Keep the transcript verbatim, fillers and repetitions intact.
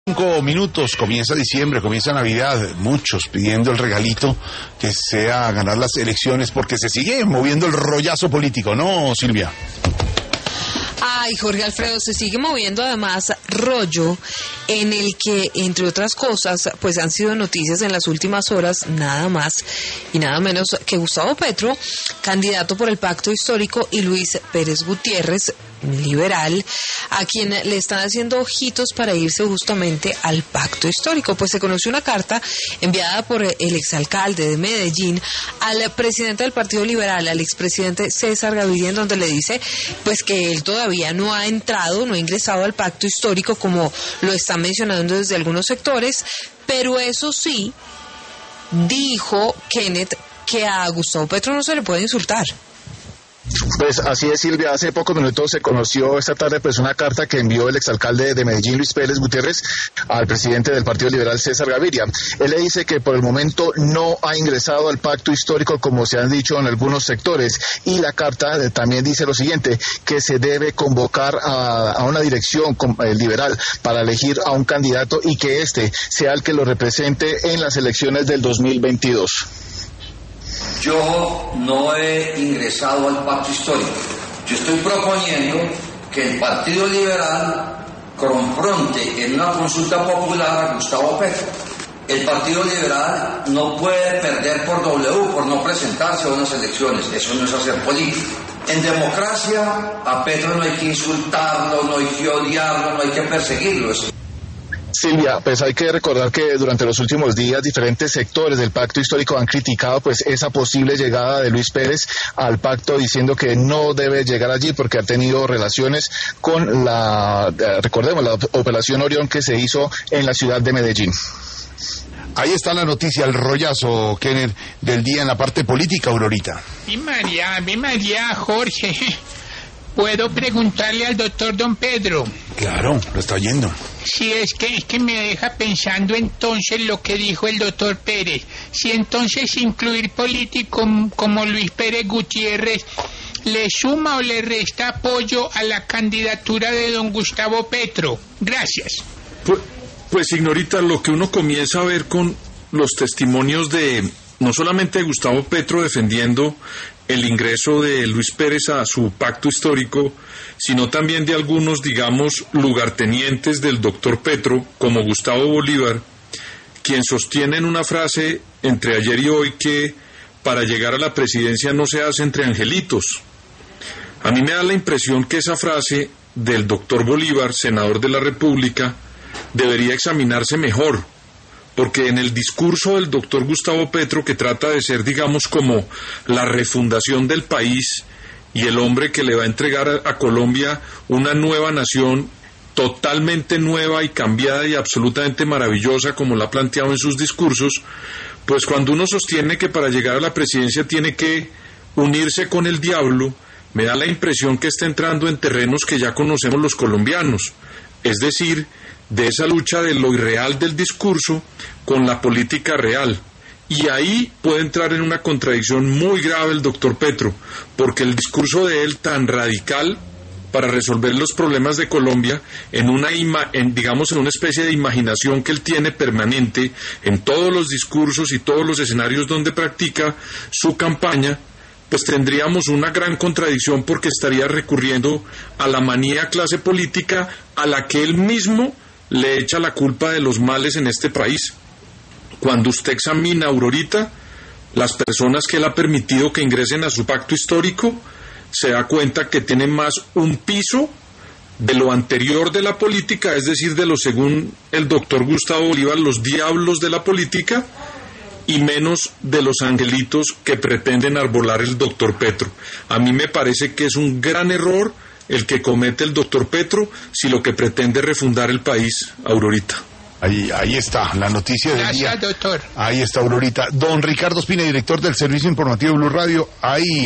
Cinco minutos, comienza diciembre, comienza Navidad, muchos pidiendo el regalito que sea ganar las elecciones porque se sigue moviendo el rollazo político, ¿no, Silvia? Ay, Jorge Alfredo, se sigue moviendo además rollo en el que, entre otras cosas, pues han sido noticias en las últimas horas, nada más y nada menos que Gustavo Petro, candidato por el Pacto Histórico, y Luis Pérez Gutiérrez, liberal, a quien le están haciendo ojitos para irse justamente al Pacto Histórico. Pues se conoció una carta enviada por el exalcalde de Medellín al presidente del Partido Liberal, al expresidente César Gaviria, en donde le dice pues que él todavía no ha entrado, no ha ingresado al Pacto Histórico como lo están mencionando desde algunos sectores, pero eso sí, dijo Kenneth que a Gustavo Petro no se le puede insultar. Pues así es, Silvia. Hace pocos minutos se conoció esta tarde pues una carta que envió el exalcalde de Medellín, Luis Pérez Gutiérrez, al presidente del Partido Liberal, César Gaviria. Él le dice que por el momento no ha ingresado al pacto histórico, como se han dicho en algunos sectores, y la carta eh, también dice lo siguiente, que se debe convocar a, a una dirección eh, liberal para elegir a un candidato y que este sea el que lo represente en las elecciones del dos mil veintidós. Yo no he ingresado al pacto histórico. Yo estoy proponiendo que el Partido Liberal confronte en una consulta popular a Gustavo Petro. El Partido Liberal no puede perder por W, por no presentarse a unas elecciones. Eso no es hacer política. En democracia a Petro no hay que insultarlo, no hay que odiarlo, no hay que perseguirlo. Silvia, pues hay que recordar que durante los últimos días diferentes sectores del pacto histórico han criticado pues esa posible llegada de Luis Pérez al pacto, diciendo que no debe llegar allí porque ha tenido relaciones con la, eh, recordemos, la operación Orión que se hizo en la ciudad de Medellín. Ahí está la noticia, el rollazo, Kenneth, del día en la parte política, Aurorita. Mi María, mi María, Jorge, ¿puedo preguntarle al doctor Don Pedro? Claro, lo está oyendo. Si es que, es que me deja pensando entonces lo que dijo el doctor Pérez. Si entonces incluir políticos como Luis Pérez Gutiérrez le suma o le resta apoyo a la candidatura de don Gustavo Petro. Gracias. Pues, pues Ignorita, lo que uno comienza a ver con los testimonios de no solamente de Gustavo Petro defendiendo el ingreso de Luis Pérez a su pacto histórico, sino también de algunos, digamos, lugartenientes del doctor Petro, como Gustavo Bolívar, quien sostiene en una frase entre ayer y hoy que para llegar a la presidencia no se hace entre angelitos. A mí me da la impresión que esa frase del doctor Bolívar, senador de la República, debería examinarse mejor, porque en el discurso del doctor Gustavo Petro, que trata de ser, digamos, como la refundación del país y el hombre que le va a entregar a, a Colombia una nueva nación totalmente nueva y cambiada y absolutamente maravillosa, como la ha planteado en sus discursos, pues cuando uno sostiene que para llegar a la presidencia tiene que unirse con el diablo, me da la impresión que está entrando en terrenos que ya conocemos los colombianos, es decir, de esa lucha de lo irreal del discurso con la política real. Y ahí puede entrar en una contradicción muy grave el doctor Petro, porque el discurso de él tan radical para resolver los problemas de Colombia, en una ima- en, digamos en una especie de imaginación que él tiene permanente en todos los discursos y todos los escenarios donde practica su campaña, pues tendríamos una gran contradicción porque estaría recurriendo a la manía clase política a la que él mismo le echa la culpa de los males en este país. Cuando usted examina, Aurorita, las personas que él ha permitido que ingresen a su pacto histórico, se da cuenta que tienen más un piso de lo anterior de la política, es decir, de lo, según el doctor Gustavo Bolívar, los diablos de la política, y menos de los angelitos que pretenden arbolar el doctor Petro. A mí me parece que es un gran error el que comete el doctor Petro si lo que pretende es refundar el país, Aurorita. Ahí, ahí está, la noticia del día. Gracias, doctor. Ahí está, Aurorita. Don Ricardo Espina, director del Servicio Informativo Blue Radio, ahí.